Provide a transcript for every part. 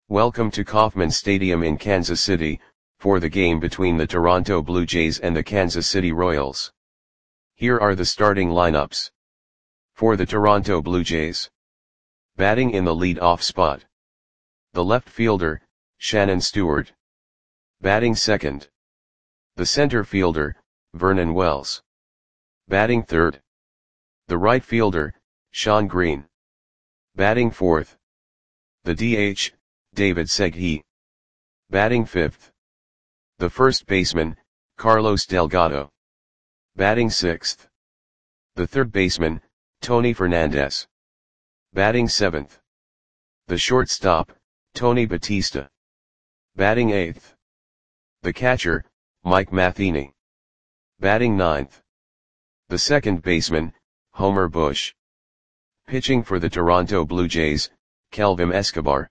Welcome to Kauffman Stadium in Kansas City, for the game between the Toronto Blue Jays and the Kansas City Royals. Here are the starting lineups. For the Toronto Blue Jays. Batting in the lead-off spot. The left fielder, Shannon Stewart. Batting second. The center fielder, Vernon Wells. Batting third. The right fielder, Shawn Green. Batting fourth. The DH, David Segui. Batting fifth. The first baseman, Carlos Delgado. Batting sixth. The third baseman, Tony Fernandez. Batting seventh. The shortstop, Tony Batista. Batting eighth. The catcher, Mike Matheny. Batting ninth. The second baseman, Homer Bush. Pitching for the Toronto Blue Jays, Kelvin Escobar.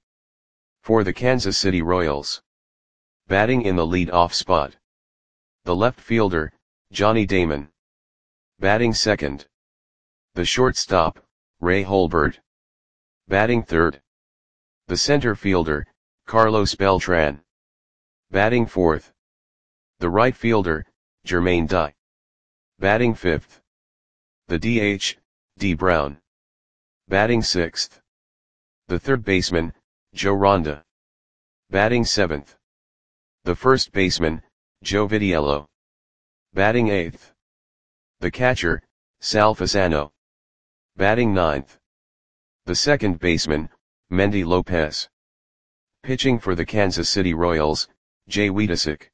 For the Kansas City Royals. Batting in the lead-off spot. The left fielder, Johnny Damon. Batting second. The shortstop, Ray Holbert. Batting third. The center fielder, Carlos Beltran. Batting fourth. The right fielder, Jermaine Dye. Batting fifth. The DH, D. Brown. Batting sixth. The third baseman, Joe Ronda. Batting seventh. The first baseman, Joe Vitiello. Batting eighth. The catcher, Sal Fasano. Batting ninth. The second baseman, Mendy Lopez. Pitching for the Kansas City Royals, Jay Weedisick.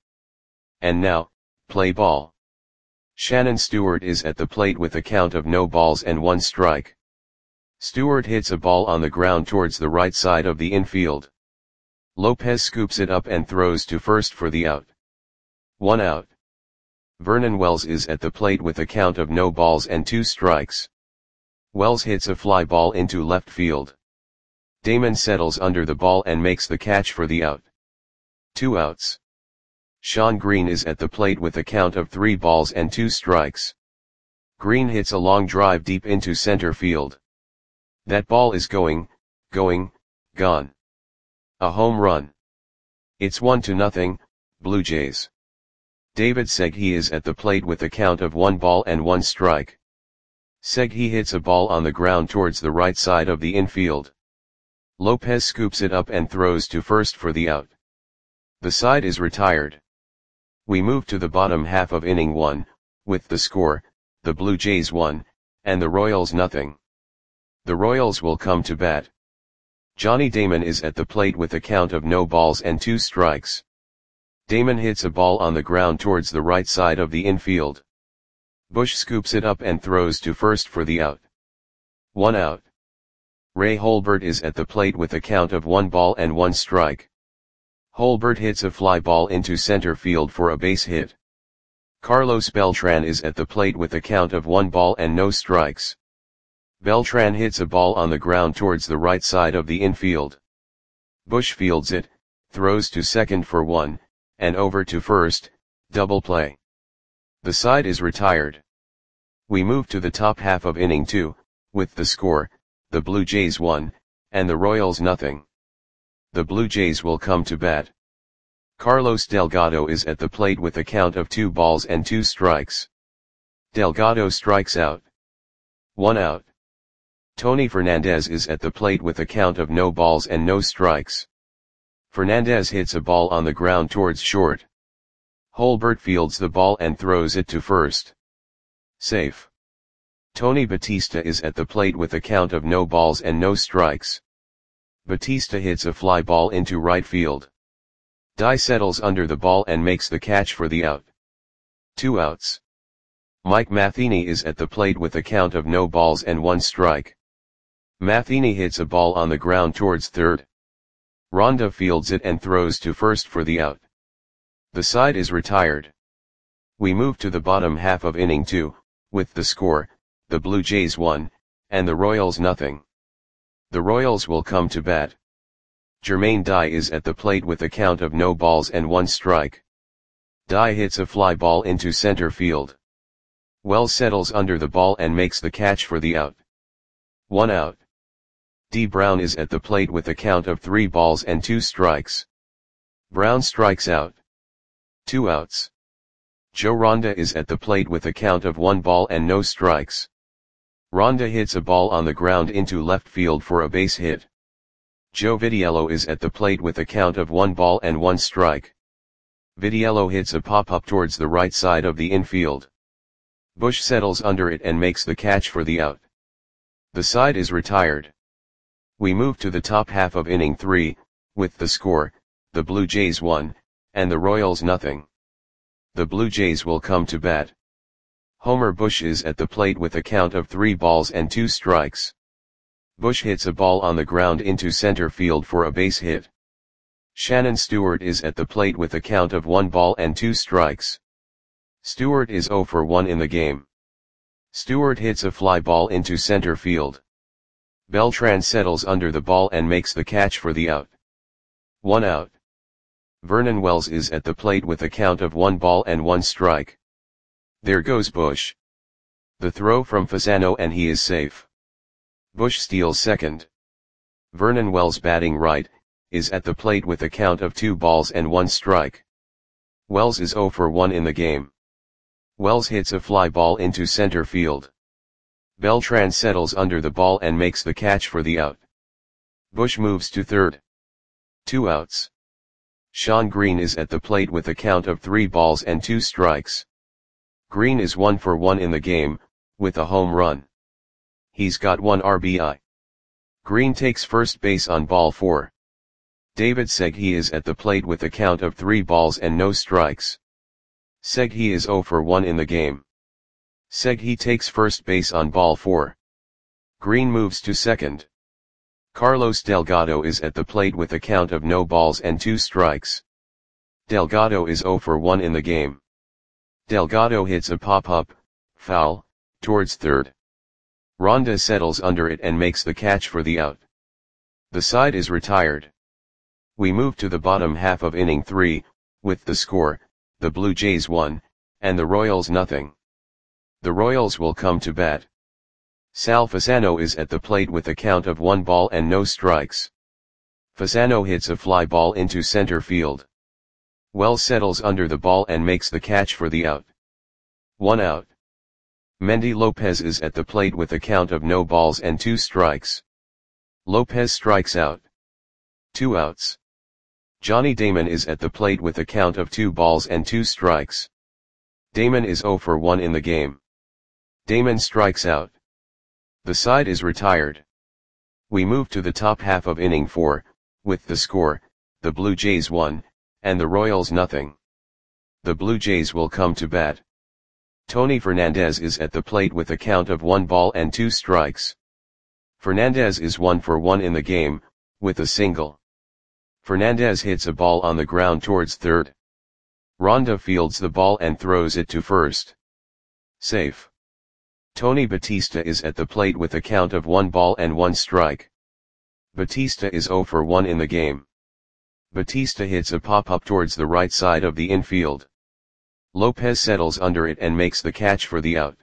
And now, play ball. Shannon Stewart is at the plate with a count of no balls and one strike. Stewart hits a ball on the ground towards the right side of the infield. Lopez scoops it up and throws to first for the out. 1 out. Vernon Wells is at the plate with a count of no balls and 2 strikes. Wells hits a fly ball into left field. Damon settles under the ball and makes the catch for the out. 2 outs. Shawn Green is at the plate with a count of 3 balls and 2 strikes. Green hits a long drive deep into center field. That ball is gone. A home run. It's 1-0, Blue Jays. David Segui is at the plate with a count of 1 ball and 1 strike. Segui hits a ball on the ground towards the right side of the infield. Lopez scoops it up and throws to first for the out. The side is retired. We move to the bottom half of inning 1, with the score, the Blue Jays 1, and the Royals 0. The Royals will come to bat. Johnny Damon is at the plate with a count of no balls and 2 strikes. Damon hits a ball on the ground towards the right side of the infield. Bush scoops it up and throws to first for the out. 1 out. Ray Holbert is at the plate with a count of 1 ball and 1 strike. Holbert hits a fly ball into center field for a base hit. Carlos Beltran is at the plate with a count of 1 ball and no strikes. Beltran hits a ball on the ground towards the right side of the infield. Bush fields it, throws to second for 1, and over to first, double play. The side is retired. We move to the top half of inning 2, with the score, the Blue Jays 1, and the Royals 0. The Blue Jays will come to bat. Carlos Delgado is at the plate with a count of 2 balls and 2 strikes. Delgado strikes out. 1 out. Tony Fernandez is at the plate with a count of no balls and no strikes. Fernandez hits a ball on the ground towards short. Holbert fields the ball and throws it to first. Safe. Tony Batista is at the plate with a count of no balls and no strikes. Batista hits a fly ball into right field. Dye settles under the ball and makes the catch for the out. 2 outs. Mike Matheny is at the plate with a count of no balls and 1 strike. Matheny hits a ball on the ground towards third. Ronda fields it and throws to first for the out. The side is retired. We move to the bottom half of inning 2, with the score, the Blue Jays 1, and the Royals 0. The Royals will come to bat. Jermaine Dye is at the plate with a count of no balls and 1 strike. Dye hits a fly ball into center field. Wells settles under the ball and makes the catch for the out. 1 out. D. Brown is at the plate with a count of 3 balls and 2 strikes. Brown strikes out. 2 outs. Joe Ronda is at the plate with a count of 1 ball and no strikes. Ronda hits a ball on the ground into left field for a base hit. Joe Vitiello is at the plate with a count of 1 ball and 1 strike. Vitiello hits a pop-up towards the right side of the infield. Bush settles under it and makes the catch for the out. The side is retired. We move to the top half of inning 3, with the score, the Blue Jays 1, and the Royals nothing. The Blue Jays will come to bat. Homer Bush is at the plate with a count of 3 balls and 2 strikes. Bush hits a ball on the ground into center field for a base hit. Shannon Stewart is at the plate with a count of 1 ball and 2 strikes. Stewart is 0 for 1 in the game. Stewart hits a fly ball into center field. Beltran settles under the ball and makes the catch for the out. 1 out. Vernon Wells is at the plate with a count of 1 ball and 1 strike. There goes Bush. The throw from Fasano and he is safe. Bush steals second. Vernon Wells, batting right, is at the plate with a count of 2 balls and 1 strike. Wells is 0 for 1 in the game. Wells hits a fly ball into center field. Beltran settles under the ball and makes the catch for the out. Bush moves to third. 2 outs. Sean Green is at the plate with a count of 3 balls and 2 strikes. Green is 1 for 1 in the game, with a home run. He's got 1 RBI. Green takes first base on ball 4. David Segui is at the plate with a count of 3 balls and no strikes. Segui is 0 for 1 in the game. Segui takes first base on ball 4. Green moves to second. Carlos Delgado is at the plate with a count of no balls and 2 strikes. Delgado is 0 for 1 in the game. Delgado hits a pop-up, foul, towards third. Ronda settles under it and makes the catch for the out. The side is retired. We move to the bottom half of inning 3, with the score, the Blue Jays 1, and the Royals nothing. The Royals will come to bat. Sal Fasano is at the plate with a count of 1 ball and no strikes. Fasano hits a fly ball into center field. Wells settles under the ball and makes the catch for the out. 1 out. Mendy Lopez is at the plate with a count of no balls and 2 strikes. Lopez strikes out. 2 outs. Johnny Damon is at the plate with a count of 2 balls and 2 strikes. Damon is 0 for 1 in the game. Damon strikes out. The side is retired. We move to the top half of inning 4, with the score, the Blue Jays 1, and the Royals nothing. The Blue Jays will come to bat. Tony Fernandez is at the plate with a count of 1 ball and 2 strikes. Fernandez is 1 for 1 in the game, with a single. Fernandez hits a ball on the ground towards third. Ronda fields the ball and throws it to first. Safe. Tony Batista is at the plate with a count of 1 ball and 1 strike. Batista is 0 for 1 in the game. Batista hits a pop-up towards the right side of the infield. Lopez settles under it and makes the catch for the out.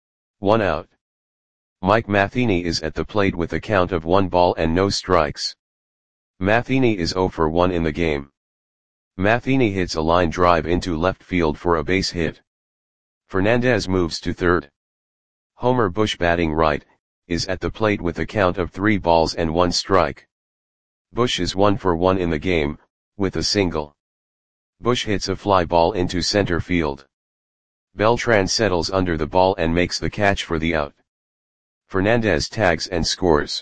1 out. Mike Matheny is at the plate with a count of 1 ball and no strikes. Matheny is 0 for 1 in the game. Matheny hits a line drive into left field for a base hit. Fernandez moves to third. Homer Bush, batting right, is at the plate with a count of 3 balls and 1 strike. Bush is 1 for 1 in the game, with a single. Bush hits a fly ball into center field. Beltran settles under the ball and makes the catch for the out. Fernandez tags and scores.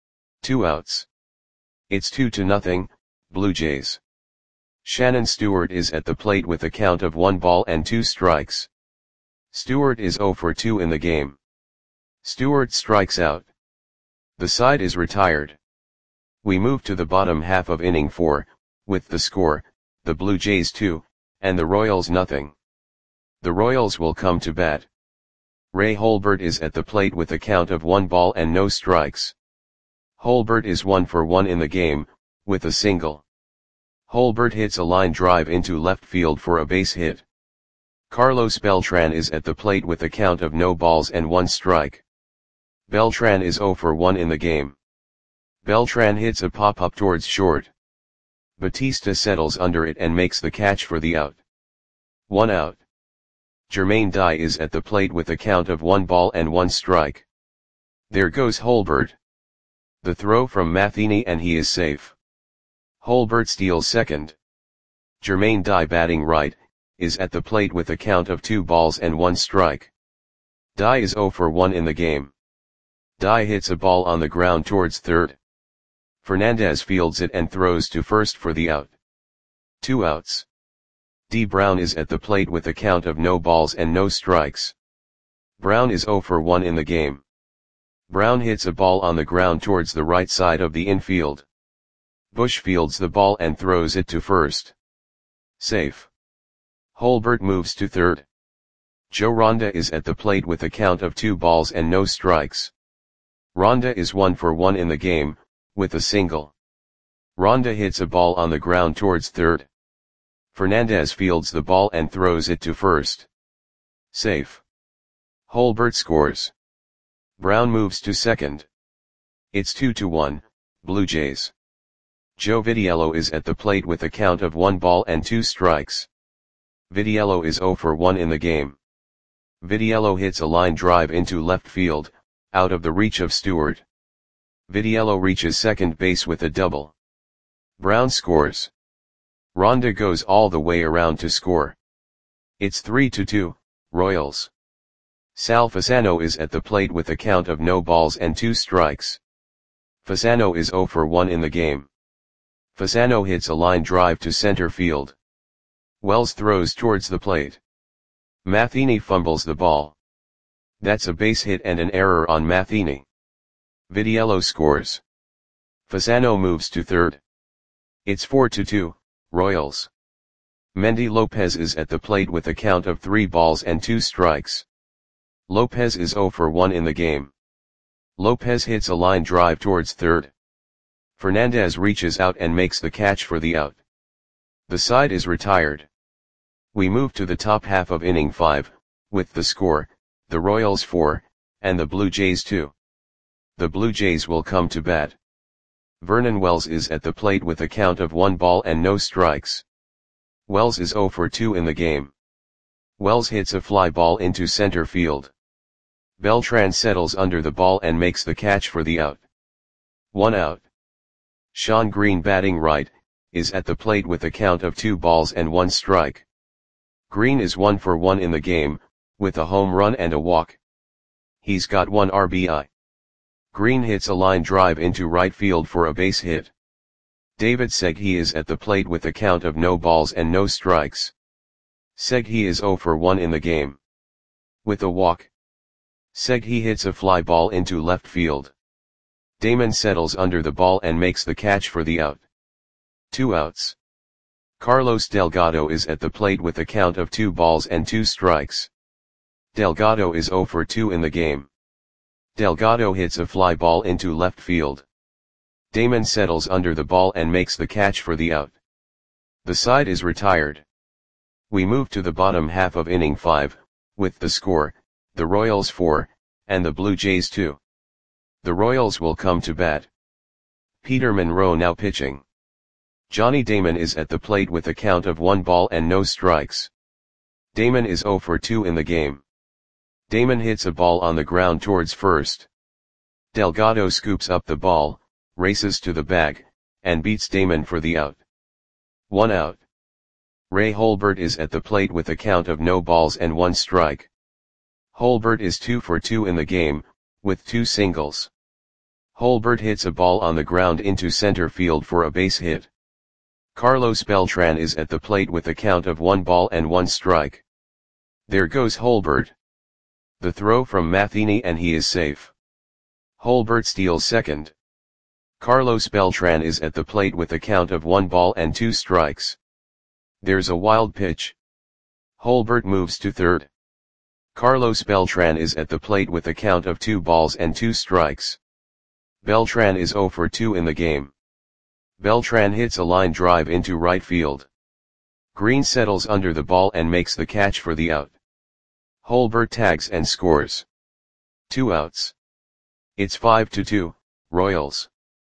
2 outs. It's 2-0, Blue Jays. Shannon Stewart is at the plate with a count of 1 ball and 2 strikes. Stewart is 0 for 2 in the game. Stewart strikes out. The side is retired. We move to the bottom half of inning 4, with the score, the Blue Jays 2, and the Royals nothing. The Royals will come to bat. Ray Holbert is at the plate with a count of 1 ball and no strikes. Holbert is 1 for 1 in the game, with a single. Holbert hits a line drive into left field for a base hit. Carlos Beltran is at the plate with a count of no balls and 1 strike. Beltran is 0 for 1 in the game. Beltran hits a pop-up towards short. Batista settles under it and makes the catch for the out. 1 out. Jermaine Dye is at the plate with a count of 1 ball and 1 strike. There goes Holbert. The throw from Matheny and he is safe. Holbert steals second. Jermaine Dye batting right, is at the plate with a count of 2 balls and 1 strike. Dye is 0 for 1 in the game. Dye hits a ball on the ground towards third. Fernandez fields it and throws to first for the out. 2 outs. D. Brown is at the plate with a count of no balls and no strikes. Brown is 0 for 1 in the game. Brown hits a ball on the ground towards the right side of the infield. Bush fields the ball and throws it to first. Safe. Holbert moves to third. Joe Ronda is at the plate with a count of 2 balls and no strikes. Ronda is 1 for 1 in the game, with a single. Ronda hits a ball on the ground towards third. Fernandez fields the ball and throws it to first. Safe. Holbert scores. Brown moves to second. It's 2-1, Blue Jays. Joe Vitiello is at the plate with a count of 1 ball and 2 strikes. Vitiello is 0 for 1 in the game. Vitiello hits a line drive into left field, out of the reach of Stewart. Vitiello reaches second base with a double. Brown scores. Ronda goes all the way around to score. It's 3-2, Royals. Sal Fasano is at the plate with a count of no balls and 2 strikes. Fasano is 0 for 1 in the game. Fasano hits a line drive to center field. Wells throws towards the plate. Matheny fumbles the ball. That's a base hit and an error on Matheny. Vitiello scores. Fasano moves to third. It's 4-2, Royals. Mendy Lopez is at the plate with a count of 3 balls and 2 strikes. Lopez is 0 for 1 in the game. Lopez hits a line drive towards third. Fernandez reaches out and makes the catch for the out. The side is retired. We move to the top half of inning 5, with the score, the Royals 4, and the Blue Jays 2. The Blue Jays will come to bat. Vernon Wells is at the plate with a count of 1 ball and no strikes. Wells is 0 for 2 in the game. Wells hits a fly ball into center field. Beltran settles under the ball and makes the catch for the out. 1 out. Sean Green batting right, is at the plate with a count of 2 balls and 1 strike. Green is 1 for 1 in the game, with a home run and a walk. He's got 1 RBI. Green hits a line drive into right field for a base hit. David Segui is at the plate with a count of no balls and no strikes. Segui is 0 for 1 in the game. With a walk. Segui hits a fly ball into left field. Damon settles under the ball and makes the catch for the out. 2 outs. Carlos Delgado is at the plate with a count of 2 balls and 2 strikes. Delgado is 0 for 2 in the game. Delgado hits a fly ball into left field. Damon settles under the ball and makes the catch for the out. The side is retired. We move to the bottom half of inning 5, with the score, the Royals 4, and the Blue Jays 2. The Royals will come to bat. Peter Monroe now pitching. Johnny Damon is at the plate with a count of 1 ball and no strikes. Damon is 0 for 2 in the game. Damon hits a ball on the ground towards first. Delgado scoops up the ball, races to the bag, and beats Damon for the out. 1 out. Ray Holbert is at the plate with a count of no balls and 1 strike. Holbert is 2 for 2 in the game, with 2 singles. Holbert hits a ball on the ground into center field for a base hit. Carlos Beltran is at the plate with a count of 1 ball and 1 strike. There goes Holbert. The throw from Matheny and he is safe. Holbert steals second. Carlos Beltran is at the plate with a count of 1 ball and 2 strikes. There's a wild pitch. Holbert moves to third. Carlos Beltran is at the plate with a count of 2 balls and 2 strikes. Beltran is 0 for 2 in the game. Beltran hits a line drive into right field. Green settles under the ball and makes the catch for the out. Holbert tags and scores. 2 outs. It's 5-2, Royals.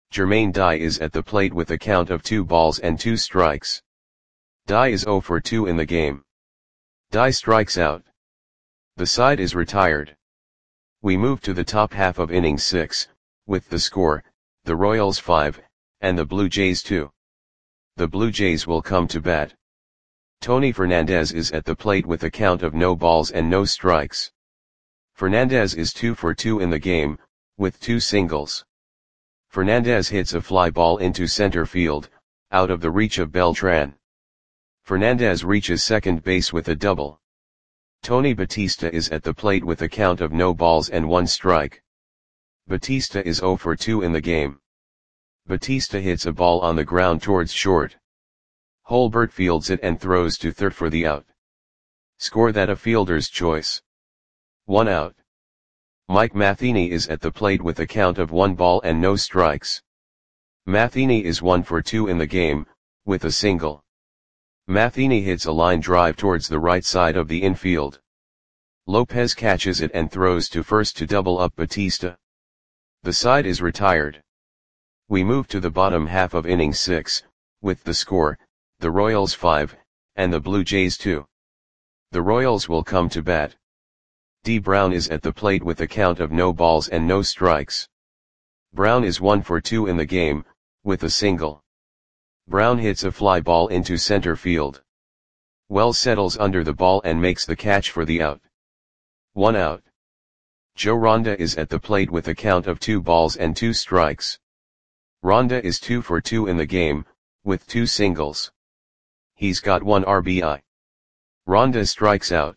Jermaine Dye is at the plate with a count of 2 balls and 2 strikes. Dye is 0 for 2 in the game. Dye strikes out. The side is retired. We move to the top half of inning 6, with the score, the Royals 5, and the Blue Jays 2. The Blue Jays will come to bat. Tony Fernandez is at the plate with a count of no balls and no strikes. Fernandez is 2 for 2 in the game, with 2 singles. Fernandez hits a fly ball into center field, out of the reach of Beltran. Fernandez reaches second base with a double. Tony Batista is at the plate with a count of no balls and 1 strike. Batista is 0 for 2 in the game. Batista hits a ball on the ground towards short. Holbert fields it and throws to third for the out. Score that a fielder's choice. 1 out. Mike Matheny is at the plate with a count of 1 ball and no strikes. Matheny is 1 for 2 in the game, with a single. Matheny hits a line drive towards the right side of the infield. Lopez catches it and throws to first to double up Batista. The side is retired. We move to the bottom half of inning 6, with the score, the Royals 5, and the Blue Jays 2. The Royals will come to bat. D. Brown is at the plate with a count of no balls and no strikes. Brown is 1 for 2 in the game, with a single. Brown hits a fly ball into center field. Wells settles under the ball and makes the catch for the out. 1 out. Joe Ronda is at the plate with a count of 2 balls and 2 strikes. Ronda is 2 for 2 in the game, with 2 singles. He's got 1 RBI. Ronda strikes out.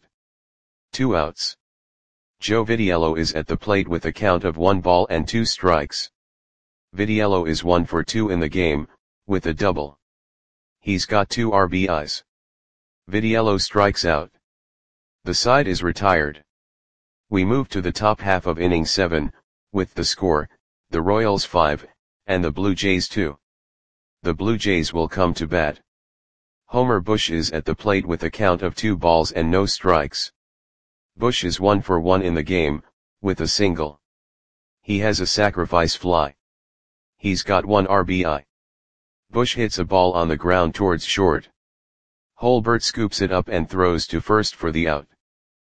2 outs. Joe Vitiello is at the plate with a count of 1 ball and 2 strikes. Vitiello is 1 for 2 in the game, with a double. He's got 2 RBIs. Vitiello strikes out. The side is retired. We move to the top half of inning 7, with the score, the Royals 5, and the Blue Jays 2. The Blue Jays will come to bat. Homer Bush is at the plate with a count of 2 balls and no strikes. Bush is 1 for 1 in the game, with a single. He has a sacrifice fly. He's got 1 RBI. Bush hits a ball on the ground towards short. Holbert scoops it up and throws to first for the out.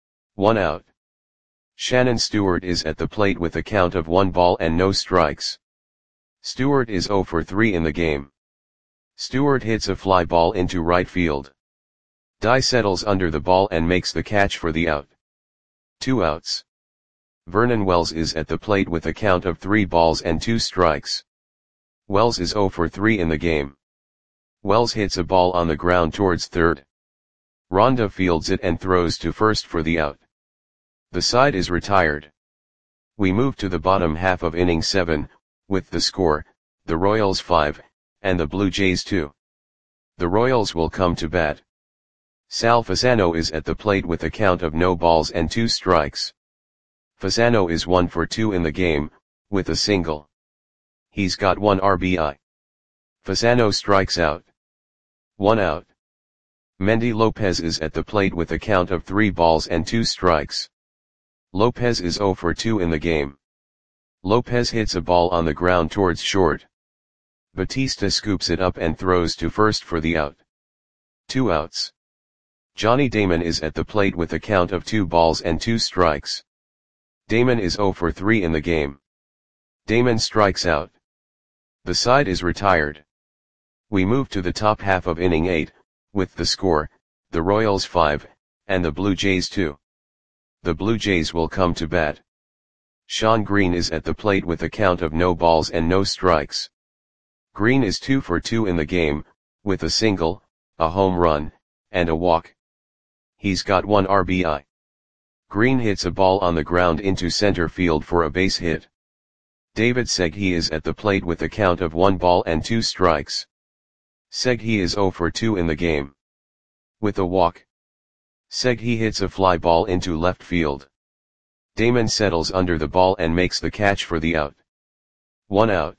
1 out. Shannon Stewart is at the plate with a count of 1 ball and no strikes. Stewart is 0 for 3 in the game. Stewart hits a fly ball into right field. Dye settles under the ball and makes the catch for the out. 2 outs. Vernon Wells is at the plate with a count of 3 balls and 2 strikes. Wells is 0 for 3 in the game. Wells hits a ball on the ground towards third. Ronda fields it and throws to first for the out. The side is retired. We move to the bottom half of inning 7, with the score, the Royals 5, and the Blue Jays 2. The Royals will come to bat. Sal Fasano is at the plate with a count of no balls and 2 strikes. Fasano is 1 for 2 in the game, with a single. He's got 1 RBI. Fasano strikes out. 1 out. Mendy Lopez is at the plate with a count of 3 balls and 2 strikes. Lopez is 0 for 2 in the game. Lopez hits a ball on the ground towards short. Batista scoops it up and throws to first for the out. 2 outs. Johnny Damon is at the plate with a count of 2 balls and 2 strikes. Damon is 0 for 3 in the game. Damon strikes out. The side is retired. We move to the top half of inning 8, with the score, the Royals 5, and the Blue Jays 2. The Blue Jays will come to bat. Sean Green is at the plate with a count of no balls and no strikes. Green is 2 for 2 in the game, with a single, a home run, and a walk. He's got 1 RBI. Green hits a ball on the ground into center field for a base hit. David Segui is at the plate with a count of 1 ball and 2 strikes. Segui is 0 for 2 in the game. With a walk. Segui hits a fly ball into left field. Damon settles under the ball and makes the catch for the out. 1 out.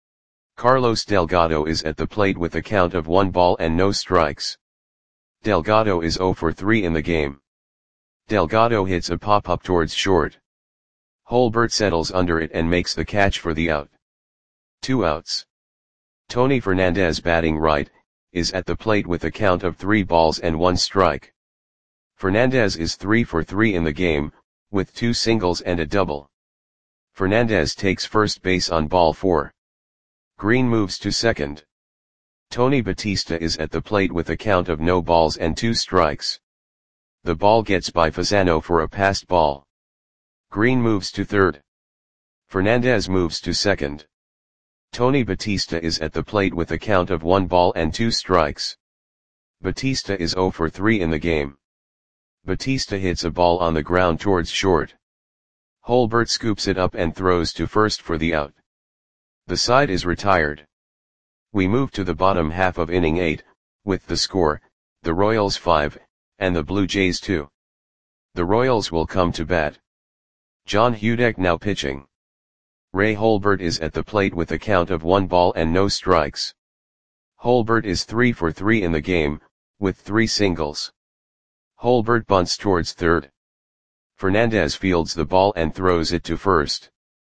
Carlos Delgado is at the plate with a count of 1 ball and no strikes. Delgado is 0 for 3 in the game. Delgado hits a pop-up towards short. Holbert settles under it and makes the catch for the out. 2 outs. Tony Fernandez batting right, is at the plate with a count of 3 balls and 1 strike. Fernandez is 3 for 3 in the game, with 2 singles and a double. Fernandez takes first base on ball 4. Green moves to second. Tony Batista is at the plate with a count of no balls and 2 strikes. The ball gets by Fasano for a passed ball. Green moves to third. Fernandez moves to second. Tony Batista is at the plate with a count of 1 ball and 2 strikes. Batista is 0 for 3 in the game. Batista hits a ball on the ground towards short. Holbert scoops it up and throws to first for the out. The side is retired. We move to the bottom half of inning 8, with the score, the Royals 5, and the Blue Jays 2. The Royals will come to bat. John Hudek now pitching. Ray Holbert is at the plate with a count of 1 ball and no strikes. Holbert is 3 for 3 in the game, with 3 singles. Holbert bunts towards third. Fernandez fields the ball and throws it to first.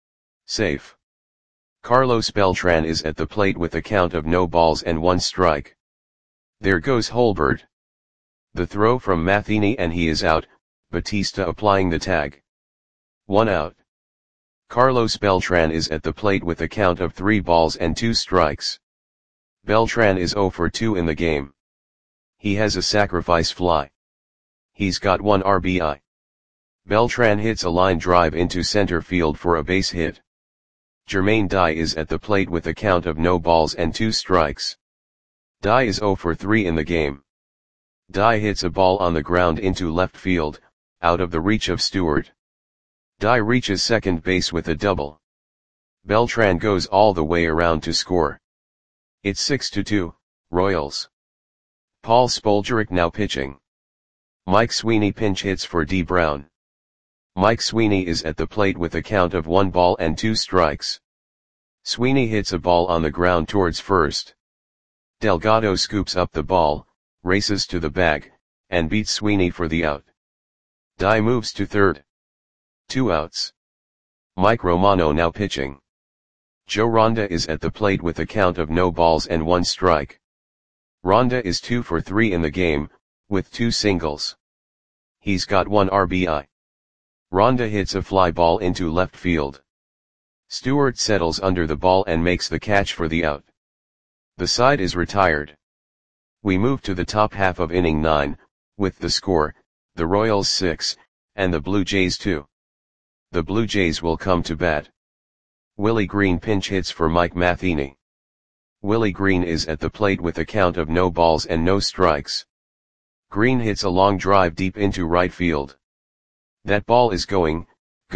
Safe. Carlos Beltran is at the plate with a count of no balls and 1 strike. There goes Holbert. The throw from Matheny and he is out, Batista applying the tag. 1 out. Carlos Beltran is at the plate with a count of 3 balls and 2 strikes. Beltran is 0 for 2 in the game. He has a sacrifice fly. He's got 1 RBI. Beltran hits a line drive into center field for a base hit. Jermaine Dye is at the plate with a count of no balls and 2 strikes. Dye is 0 for 3 in the game. Dye hits a ball on the ground into left field, out of the reach of Stewart. Dye reaches second base with a double. Beltran goes all the way around to score. It's 6-2, Royals. Paul Spoljaric now pitching. Mike Sweeney pinch hits for D. Brown. Mike Sweeney is at the plate with a count of 1 ball and 2 strikes. Sweeney hits a ball on the ground towards first. Delgado scoops up the ball, races to the bag, and beats Sweeney for the out. Dye moves to third. 2 outs. Mike Romano now pitching. Joe Ronda is at the plate with a count of no balls and 1 strike. Ronda is 2 for 3 in the game, with 2 singles. He's got 1 RBI. Ronda hits a fly ball into left field. Stewart settles under the ball and makes the catch for the out. The side is retired. We move to the top half of inning 9, with the score, the Royals 6, and the Blue Jays 2. The Blue Jays will come to bat. Willie Green pinch hits for Mike Matheny. Willie Green is at the plate with a count of no balls and no strikes. Green hits a long drive deep into right field. That ball is gone.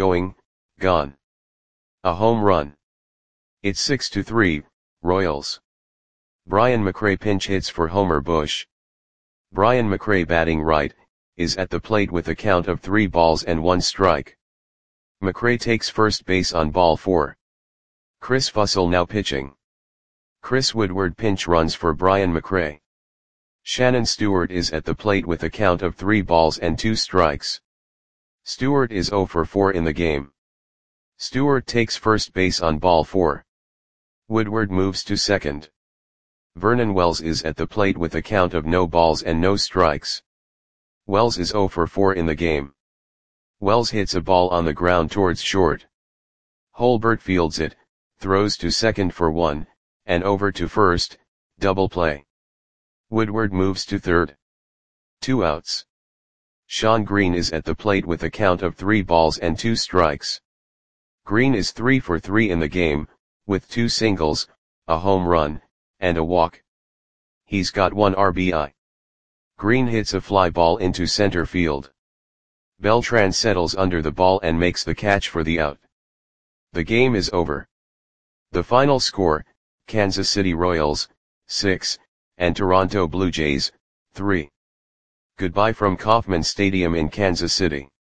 A home run. It's 6-3, Royals. Brian McRae pinch hits for Homer Bush. Brian McRae batting right, is at the plate with a count of 3 balls and 1 strike. McRae takes first base on ball 4. Chris Fussell now pitching. Chris Woodward pinch runs for Brian McRae. Shannon Stewart is at the plate with a count of 3 balls and 2 strikes. Stewart is 0 for 4 in the game. Stewart takes first base on ball 4. Woodward moves to second. Vernon Wells is at the plate with a count of no balls and no strikes. Wells is 0 for 4 in the game. Wells hits a ball on the ground towards short. Holbert fields it, throws to second for 1, and over to first, double play. Woodward moves to third. 2 outs. Sean Green is at the plate with a count of 3 balls and 2 strikes. Green is 3 for 3 in the game, with 2 singles, a home run, and a walk. He's got 1 RBI. Green hits a fly ball into center field. Beltran settles under the ball and makes the catch for the out. The game is over. The final score, Kansas City Royals, 6, and Toronto Blue Jays, 3. Goodbye from Kauffman Stadium in Kansas City.